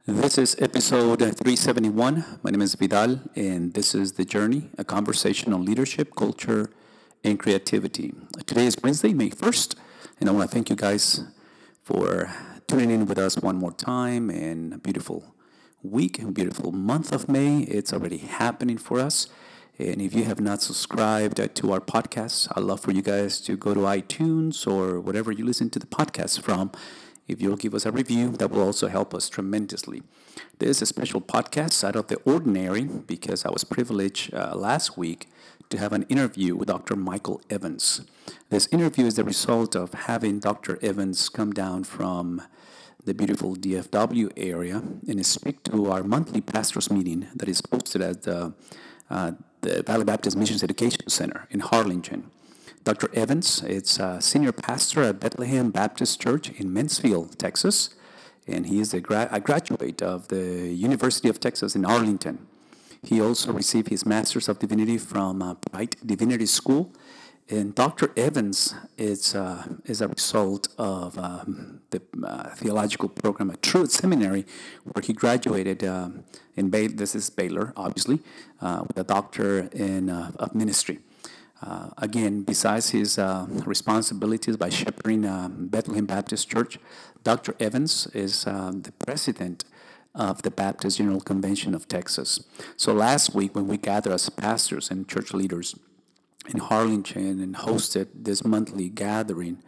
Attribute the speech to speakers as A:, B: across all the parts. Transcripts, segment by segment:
A: This is episode 371. My name is Vidal, and this is The Journey, a conversation on leadership, culture, and creativity. Today is Wednesday, May 1st, and I want to thank you guys for tuning in with us one more time. And a beautiful week, a beautiful month of May. It's already happening for us. And if you have not subscribed to our podcast, I'd love for you guys to go to iTunes or whatever you listen to the podcast from. If you'll give us a review, that will also help us tremendously. This is a special podcast out of the ordinary because I was privileged last week to have an interview with Dr. Michael Evans. This interview is the result of having Dr. Evans come down from the beautiful DFW area and speak to our monthly pastors meeting that is hosted at the Valley Baptist Missions Education Center in Harlingen. Dr. Evans is a senior pastor at Bethlehem Baptist Church in Mansfield, Texas, and he is a graduate of the University of Texas in Arlington. He also received his Master's of Divinity from Bright Divinity School. And Dr. Evans is a result of the theological program at Truett Seminary, where he graduated in this is Baylor, obviously, with a doctor in of ministry. Again, besides his responsibilities by shepherding Bethlehem Baptist Church, Dr. Evans is the president of the Baptist General Convention of Texas. So last week, when we gathered as pastors and church leaders in Harlingen and hosted this monthly gathering,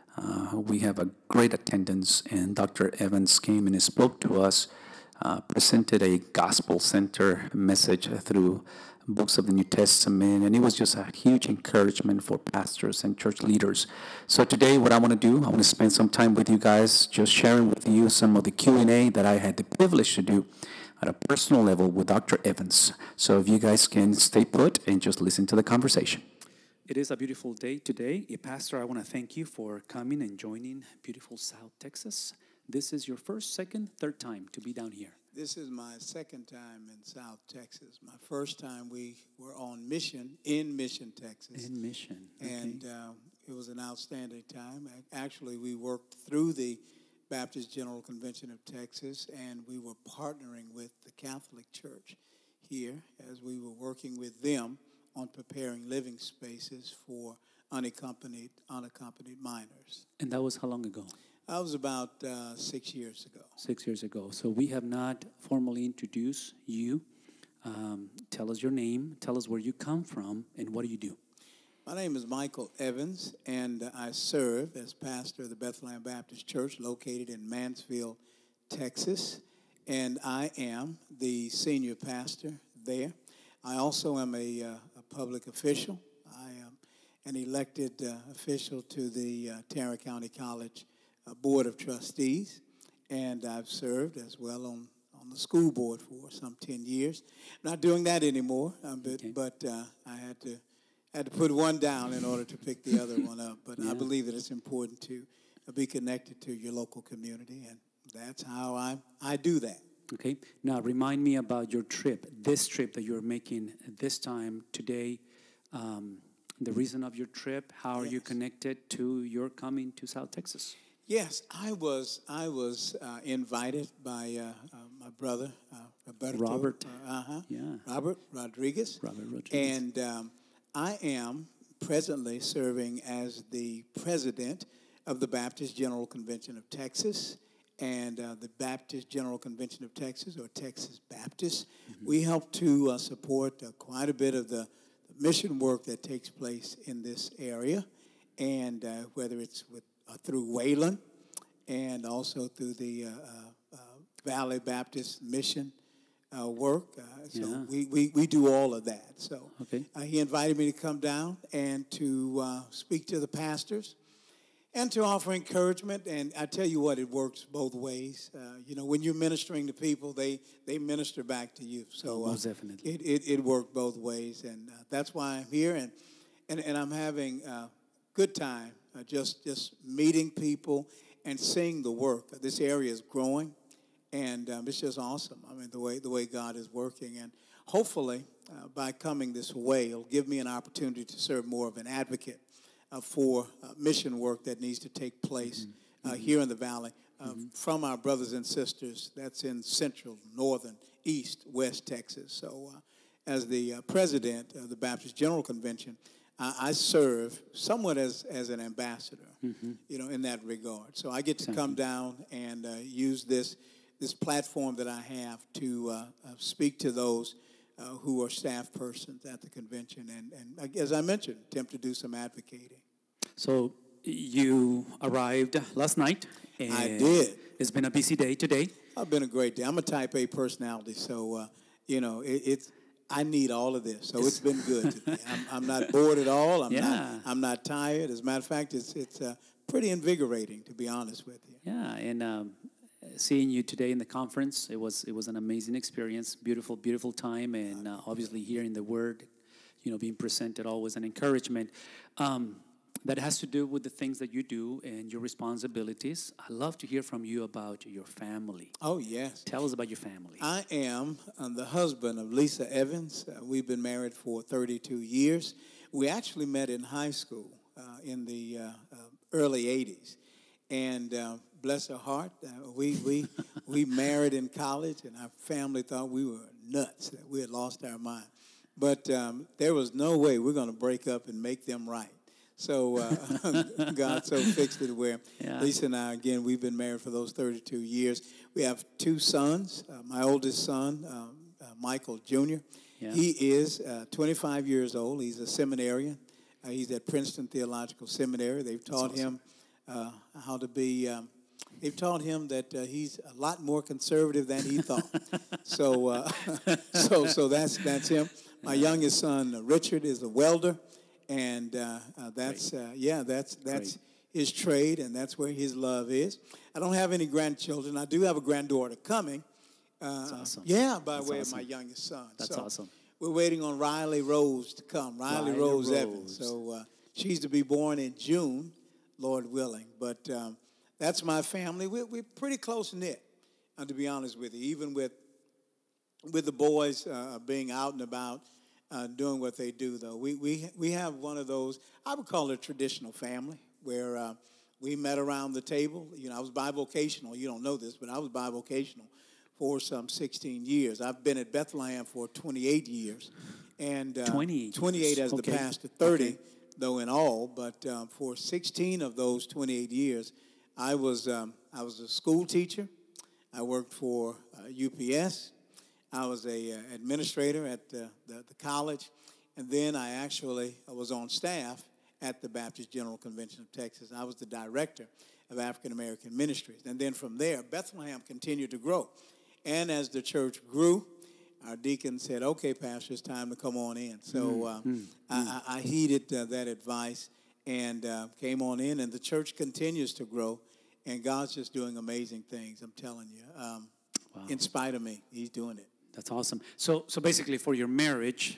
A: we have a great attendance, and Dr. Evans came and spoke to us, presented a gospel-centered message through books of the New Testament, and it was just a huge encouragement for pastors and church leaders. So today, what I want to do, I want to spend some time with you guys, just sharing with you some of the Q&A that I had the privilege to do at a personal level with Dr. Evans. So if you guys can stay put and just listen to the conversation. It is a beautiful day today. Pastor, I want to thank you for coming and joining beautiful South Texas. This is your first, second, third time to be down here.
B: This is my second time in South Texas. My first time we were on mission in Mission, Texas.
A: In Mission. Okay.
B: And it was an outstanding time. Actually, we worked through the Baptist General Convention of Texas, and we were partnering with the Catholic Church here as we were working with them on preparing living spaces for unaccompanied minors.
A: And that was how long ago?
B: That was about 6 years ago.
A: 6 years ago. So we have not formally introduced you. Tell us your name. Tell us where you come from and what do you do?
B: My name is Michael Evans, and I serve as pastor of the Bethlehem Baptist Church located in Mansfield, Texas. And I am the senior pastor there. I also am a public official. I am an elected official to the Tarrant County College Board of Trustees, and I've served as well on the school board for some 10 years. I'm not doing that anymore, but I had to put one down in order to pick the other one up. But I believe that it's important to be connected to your local community, and that's how I do that.
A: Okay. Now, remind me about your trip, this trip that you're making this time today, the reason of your trip, how are you connected to your coming to South Texas?
B: Yes, I was invited by my brother,
A: Robert.
B: Robert Rodriguez. And I am presently serving as the president of the Baptist General Convention of Texas. And the Baptist General Convention of Texas, or Texas Baptist, we help to support quite a bit of the mission work that takes place in this area. And whether it's through Wayland and also through the Valley Baptist Mission work. So we do all of that. So he invited me to come down and to speak to the pastors and to offer encouragement. And I tell you what, it works both ways. When you're ministering to people, they minister back to you. So
A: most definitely.
B: It worked both ways. And that's why I'm here. And I'm having a good time. Just meeting people and seeing the work. This area is growing, and it's just awesome. I mean, the way God is working, and hopefully by coming this way, it'll give me an opportunity to serve more of an advocate for mission work that needs to take place here in the Valley, from our brothers and sisters that's in central, northern, east, west Texas. So as the president of the Baptist General Convention, I serve somewhat as an ambassador, in that regard. So I get to come down and use this platform that I have to speak to those who are staff persons at the convention. And as I mentioned, attempt to do some advocating.
A: So you arrived last night. And
B: I did.
A: It's been a busy day today.
B: It's been a great day. I'm a type A personality, so, I need all of this. So it's been good today. I'm not bored at all. I'm not tired. As a matter of fact, it's pretty invigorating, to be honest with you.
A: Yeah, and seeing you today in the conference, it was an amazing experience. Beautiful, beautiful time, and obviously hearing the word, being presented, always an encouragement. That has to do with the things that you do and your responsibilities. I'd love to hear from you about your family.
B: Oh, yes.
A: Tell us about your family.
B: I am the husband of Lisa Evans. We've been married for 32 years. We actually met in high school in the early 80s. And bless her heart, we married in college, and our family thought we were nuts, that we had lost our mind. But there was no way we're going to break up and make them right. So God so fixed it where Lisa and I, again, we've been married for those 32 years. We have two sons. My oldest son, Michael Jr., he is 25 years old. He's a seminarian. He's at Princeton Theological Seminary. They've taught him how to be... they've taught him that he's a lot more conservative than he thought. So that's him. My youngest son, Richard, is a welder. And that's his trade, and that's where his love is. I don't have any grandchildren. I do have a granddaughter coming.
A: That's awesome.
B: Yeah, by way of my youngest son.
A: That's awesome.
B: We're waiting on Riley Rose to come. Riley Rose Evans. So she's to be born in June, Lord willing. But that's my family. We're pretty close knit, to be honest with you. Even with the boys being out and about. Doing what they do, though. We have one of those, I would call it a traditional family, where we met around the table. I was bivocational. You don't know this, but I was bivocational for some 16 years. I've been at Bethlehem for 28 years. And 28 as the pastor, 30, though, in all. But for 16 of those 28 years, I was a school teacher. I worked for UPS. I was an administrator at the college, and then I was on staff at the Baptist General Convention of Texas. I was the director of African American Ministries. And then from there, Bethlehem continued to grow. And as the church grew, our deacon said, okay, Pastor, it's time to come on in. So I heeded that advice and came on in, and the church continues to grow, and God's just doing amazing things, I'm telling you. Wow. In spite of me, he's doing it.
A: That's awesome. So basically for your marriage,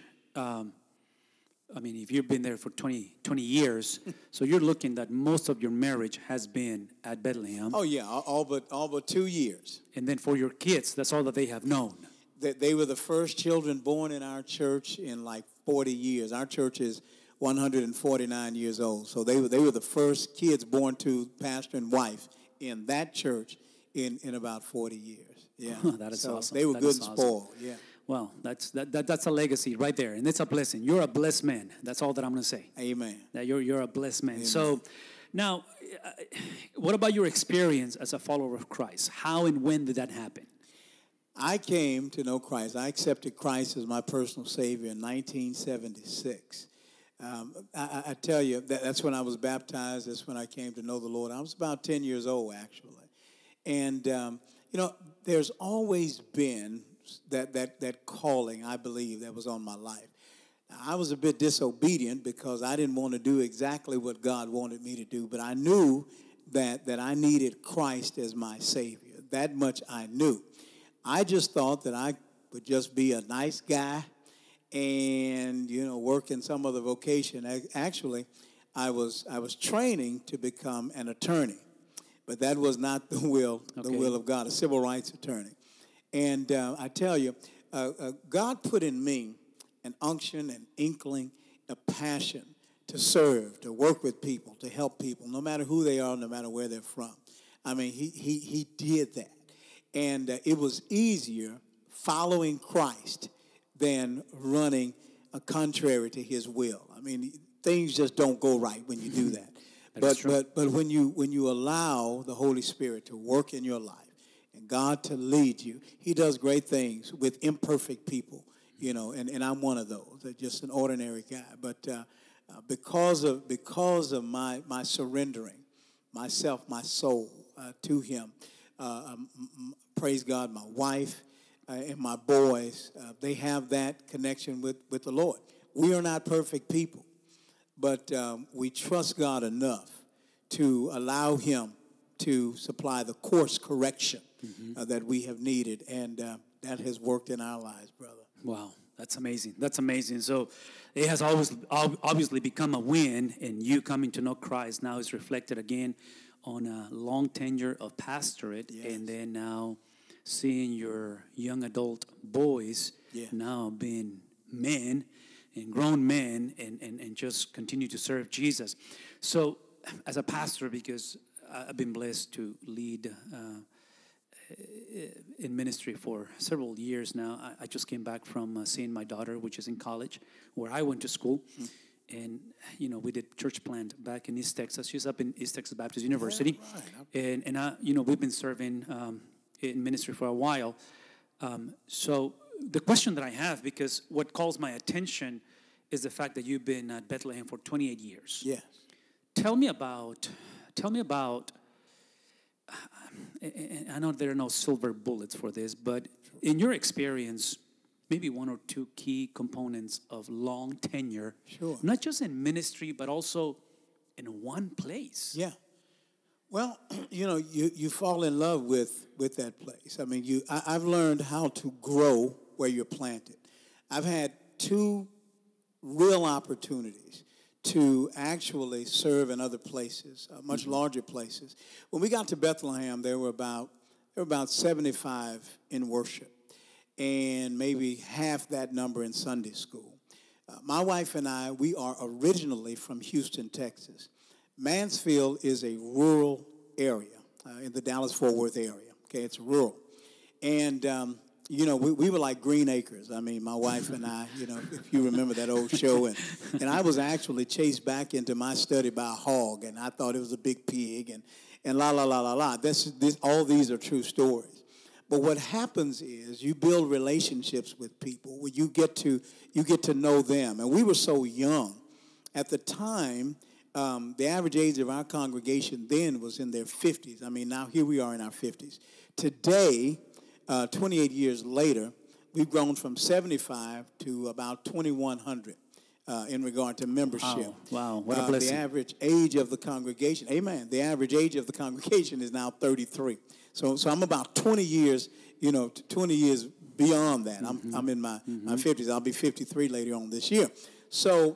A: if you've been there for 20 years, so you're looking that most of your marriage has been at Bethlehem.
B: Oh, yeah, all but 2 years.
A: And then for your kids, that's all that they have known.
B: They were the first children born in our church in like 40 years. Our church is 149 years old. So they were the first kids born to pastor and wife in that church in about 40 years. Yeah,
A: that is awesome.
B: They were good and spoiled. Yeah.
A: Well, that's a legacy right there, and it's a blessing. You're a blessed man. That's all that I'm going to say.
B: Amen.
A: That you're a blessed man.
B: Amen.
A: So, now, what about your experience as a follower of Christ? How and when did that happen?
B: I came to know Christ. I accepted Christ as my personal Savior in 1976. I tell you, that's when I was baptized. That's when I came to know the Lord. I was about 10 years old, actually. And, there's always been that calling, I believe, that was on my life. Now, I was a bit disobedient because I didn't want to do exactly what God wanted me to do, but I knew that I needed Christ as my Savior. That much I knew. I just thought that I would just be a nice guy and, work in some other vocation. Actually, I was training to become an attorney. But that was not the will of God, a civil rights attorney. And I tell you, God put in me an unction, an inkling, a passion to serve, to work with people, to help people, no matter who they are, no matter where they're from. I mean, he did that. And it was easier following Christ than running contrary to his will. I mean, things just don't go right when you do that. But when you allow the Holy Spirit to work in your life and God to lead you, he does great things with imperfect people, you know, and I'm one of those, just an ordinary guy. But because of my surrendering myself, my soul to him, praise God, my wife and my boys, they have that connection with the Lord. We are not perfect people, but we trust God enough to allow him to supply the course correction that we have needed, and that has worked in our lives, brother.
C: Wow, that's amazing. That's amazing. So it has always obviously become a win, and you coming to know Christ now is reflected again on a long tenure of pastorate,
B: Yes.
C: and then now seeing your young adult boys now being men and grown men and just continue to serve Jesus. So as a pastor, because I've been blessed to lead in ministry for several years now, I just came back from seeing my daughter, which is in college, where I went to school. And, you know, we did church plant back in East Texas. She's up in East Texas Baptist University.
B: Yeah, right.
C: And I, you know, we've been serving in ministry for a while. So the question that I have, because what calls my attention is the fact that you've been at Bethlehem for 28 years.
B: Yes.
C: Tell me about, and I know there are no silver bullets for this, but in your experience, maybe one or two key components of long tenure, not just in ministry, but also in one place.
B: Yeah. Well, you know, you fall in love with that place. I mean, I've learned how to grow where you're planted. I've had two real opportunities to actually serve in other places, much larger places. When we got to Bethlehem, there were about 75 in worship, and maybe half that number in Sunday school. My wife and I, we are originally from Houston, Texas. Mansfield is a rural area in the Dallas-Fort Worth area. Okay, it's rural. And, you know, we were like Green Acres. I mean, my wife and I, you know, if you remember that old show. And I was actually chased back into my study by a hog, and I thought it was a big pig, and la, la, la, la, la. All these are true stories. But what happens is you build relationships with people where you get to know them. And we were so young. At the time, the average age of our congregation then was in their 50s. I mean, now here we are in our 50s. Today, 28 years later, we've grown from 75 to about 2,100 in regard to membership.
C: Wow. What a blessing.
B: The average age of the congregation, amen, the average age of the congregation is now 33. So I'm about 20 years, 20 years beyond that. I'm in my 50s. I'll be 53 later on this year. So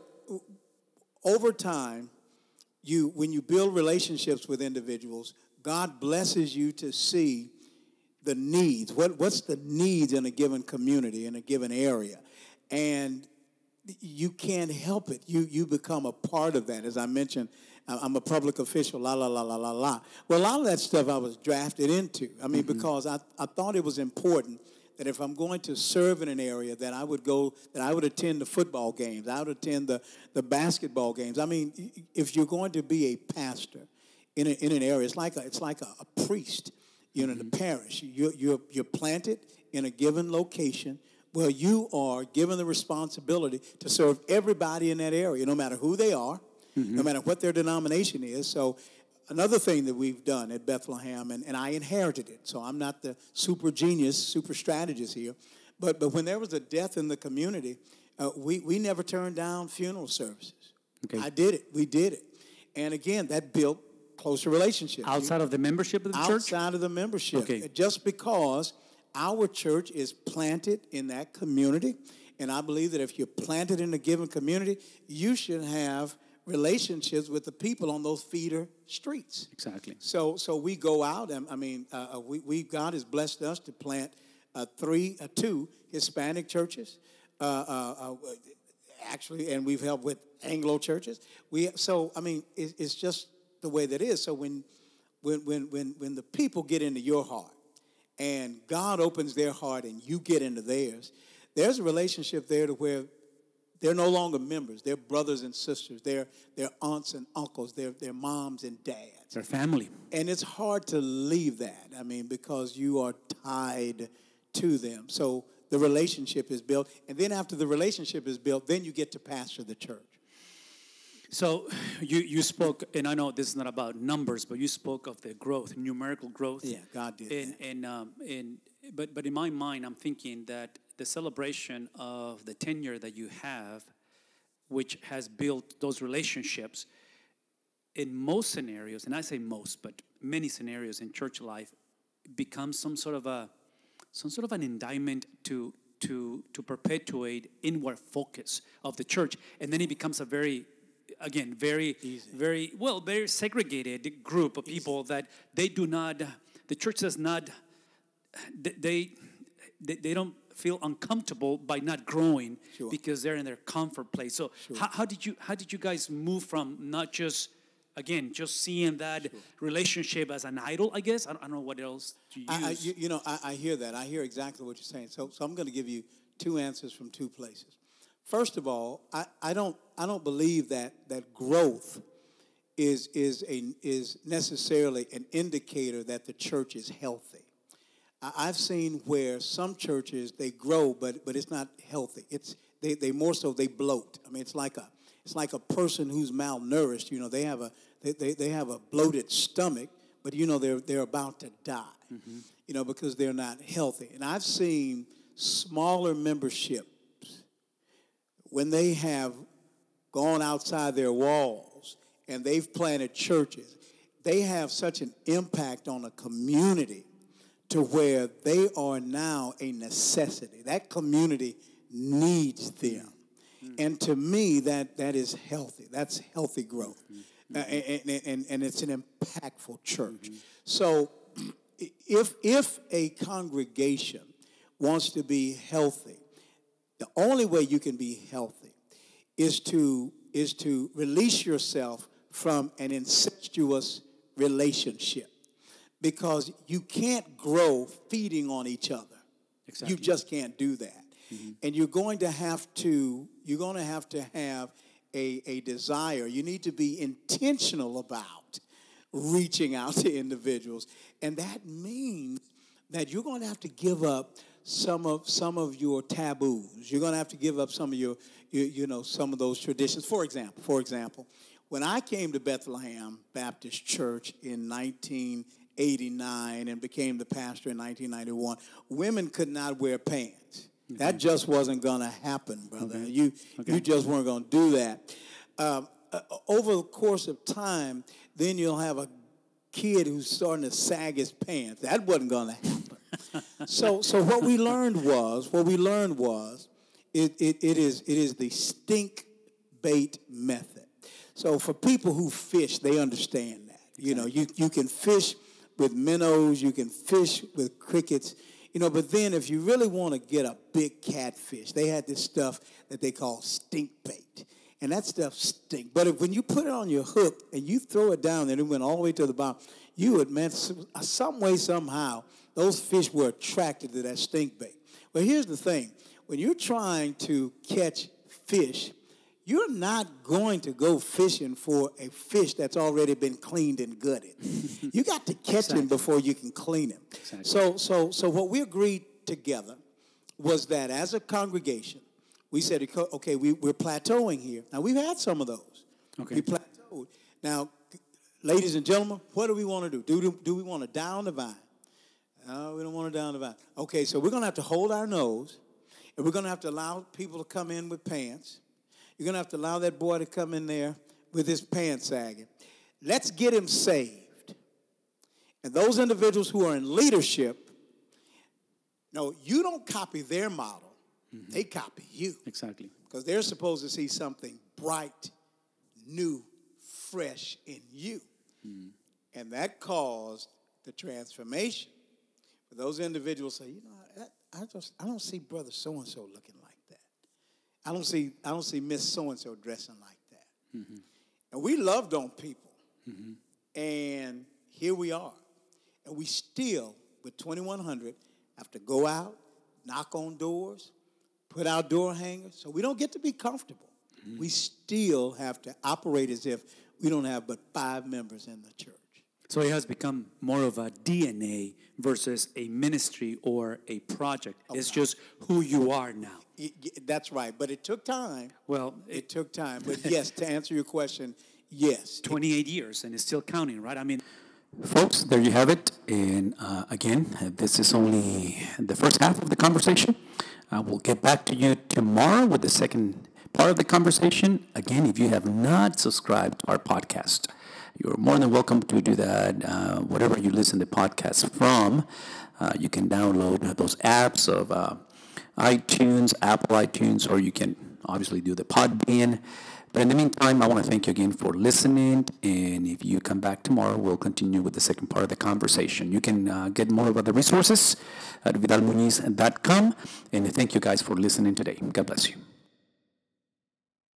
B: over time, when you build relationships with individuals, God blesses you to see the needs. What's the needs in a given community, in a given area? And you can't help it. You become a part of that. As I mentioned, I'm a public official, la, la, la, la, la, la. Well, a lot of that stuff I was drafted into. I mean, because I thought it was important that if I'm going to serve in an area, that I would attend the football games. I would attend the basketball games. I mean, if you're going to be a pastor in an area, it's like a priest, in the parish. You're planted in a given location where you are given the responsibility to serve everybody in that area, no matter who they are, no matter what their denomination is. So another thing that we've done at Bethlehem, and I inherited it, so I'm not the super genius, super strategist here, but when there was a death in the community, we never turned down funeral services. Okay. I did it. We did it. And again, that built closer relationships.
C: Outside of the membership of the church?
B: Outside of the membership.
C: Okay.
B: Just because our church is planted in that community, and I believe that if you're planted in a given community, you should have relationships with the people on those feeder streets.
C: Exactly.
B: So we go out, and God has blessed us to plant two Hispanic churches, actually, and we've helped with Anglo churches. It's just the way that is. So when when the people get into your heart and God opens their heart and you get into theirs, there's a relationship there to where they're no longer members. They're brothers and sisters. They're aunts and uncles. They're moms and dads.
C: Their family.
B: And it's hard to leave that, because you are tied to them. So the relationship is built. And then after the relationship is built, then you get to pastor the church.
C: So you spoke, and I know this is not about numbers, but you spoke of the growth, numerical growth.
B: Yeah, God did that.
C: But in my mind, I'm thinking that the celebration of the tenure that you have, which has built those relationships, in most scenarios, and I say most, but many scenarios in church life, becomes some sort of an indictment to perpetuate inward focus of the church, and then it becomes a very segregated group of people that they do not. The church does not. They don't feel uncomfortable by not growing because they're in their comfort place. So how did you guys move from not just seeing that relationship as an idol? I guess I don't know what else to use.
B: I hear that. I hear exactly what you're saying. So I'm going to give you two answers from two places. First of all, I don't believe that growth is necessarily an indicator that the church is healthy. I've seen where some churches they grow, but it's not healthy. They more so they bloat. It's like a person who's malnourished. They have a bloated stomach, but they're about to die. Mm-hmm. Because they're not healthy. And I've seen smaller memberships when they have gone outside their walls and they've planted churches. They have such an impact on a community to where they are now a necessity. That community needs them. Mm-hmm. And to me, that is healthy. That's healthy growth. Mm-hmm. And it's an impactful church. Mm-hmm. So if a congregation wants to be healthy, the only way you can be healthy is to release yourself from an incestuous relationship. Because you can't grow feeding on each other. Exactly. You just can't do that. Mm-hmm. And you're going to have to have a desire. You need to be intentional about reaching out to individuals. And that means that you're going to have to give up some of your taboos. You're going to have to give up some of your some of those traditions. For example, when I came to Bethlehem Baptist Church in 1989 and became the pastor in 1991, women could not wear pants. Okay. That just wasn't going to happen, brother. Okay. You just weren't going to do that. Over the course of time, then you'll have a kid who's starting to sag his pants. That wasn't going to happen. So what we learned was it is the stink bait method. So for people who fish, they understand that. Exactly. You can fish with minnows, you can fish with crickets, but then if you really want to get a big catfish, they had this stuff that they call stink bait. And that stuff stinks. But when you put it on your hook and you throw it down and it went all the way to the bottom, you would, some way, somehow, those fish were attracted to that stink bait. Well, here's the thing. When you're trying to catch fish, you're not going to go fishing for a fish that's already been cleaned and gutted. You got to catch him before you can clean him. Exactly. So what we agreed together was that as a congregation, we said, okay, we're plateauing here. Now, we've had some of those. Okay. We plateaued. Now, ladies and gentlemen, what do we want to do? Do we want to down the vine? No, we don't want to down the vine. Okay, so we're going to have to hold our nose, and we're going to have to allow people to come in with pants. You're going to have to allow that boy to come in there with his pants sagging. Let's get him saved. And those individuals who are in leadership, no, you don't copy their model. Mm-hmm. They copy you. Exactly. Because they're supposed to see something bright, new, fresh in you. Mm-hmm. And that caused the transformation. But those individuals say, I don't see brother so-and-so looking like that. I don't see Miss so-and-so dressing like that. Mm-hmm. And we loved on people. Mm-hmm. And here we are. And we still, with 2100, have to go out, knock on doors, put out door hangers. So we don't get to be comfortable. Mm-hmm. We still have to operate as if we don't have but 5 members in the church.
C: So it has become more of a DNA versus a ministry or a project. It's just who you are now.
B: That's right. But it took time.
C: Well,
B: it took time. But yes, to answer your question, yes.
C: 28 years, and it's still counting, right? I mean,
A: folks, there you have it. And again, this is only the first half of the conversation. We'll get back to you tomorrow with the second part of the conversation. Again, if you have not subscribed to our podcast, you're more than welcome to do that. Whatever you listen to podcasts from, you can download those apps of iTunes, Apple iTunes, or you can obviously do the Podbean. But in the meantime, I want to thank you again for listening. And if you come back tomorrow, we'll continue with the second part of the conversation. You can get more of the resources at vidalmuniz.com. And thank you guys for listening today. God bless you.